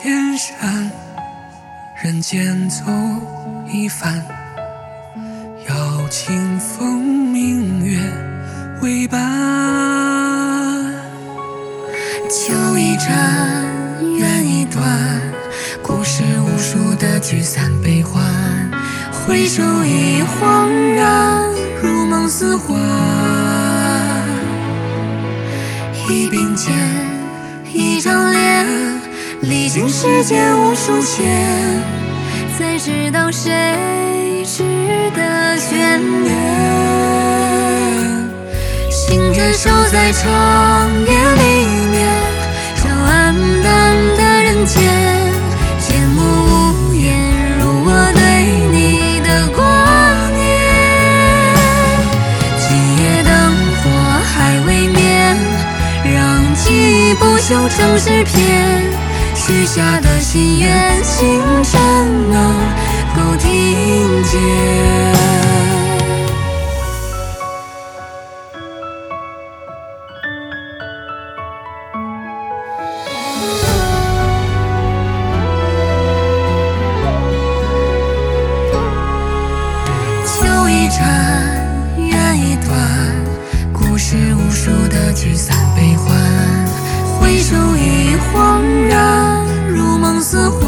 千山，人间走一番，邀清风明月为伴。酒一盏，缘一段，故事无数的聚散悲欢。回首已恍然，如梦似幻。一并肩，一张脸，历经世间无数千，才知道谁值得眷恋。心却守在长夜里面，照暗淡的人间，缄默无言，如我对你的挂念。今夜灯火还未灭，让记忆不朽成诗篇，许下的心愿，清晨能够听见。酒一盏，缘一段，故事无数的聚散悲欢。回首已恍然，如梦似幻。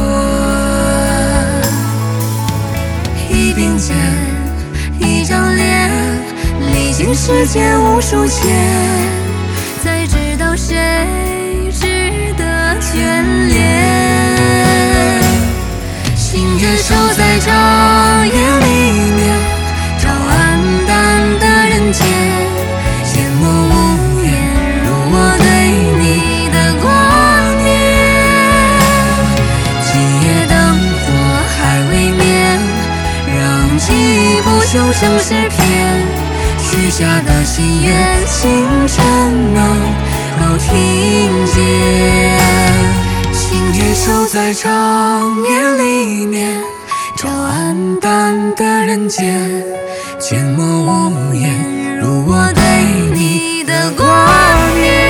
一并肩，一张脸，历经世间无数千，才知道谁值得眷恋。心却守在长夜里面，照暗淡的人间，缄默无言，如我对你的挂念。今夜灯火还未灭，让记忆不朽成诗篇，许下的心愿，清晨能够听见。心却守在长夜里面，照暗淡的人间，缄默无言，如我对你的挂念。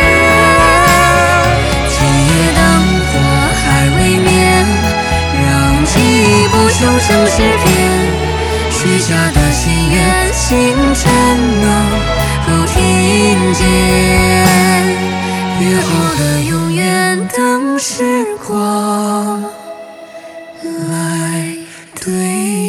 今夜灯火还未灭，让记忆不朽成诗篇，许下的心愿，清晨能够听见。约好的永远，等时光来兑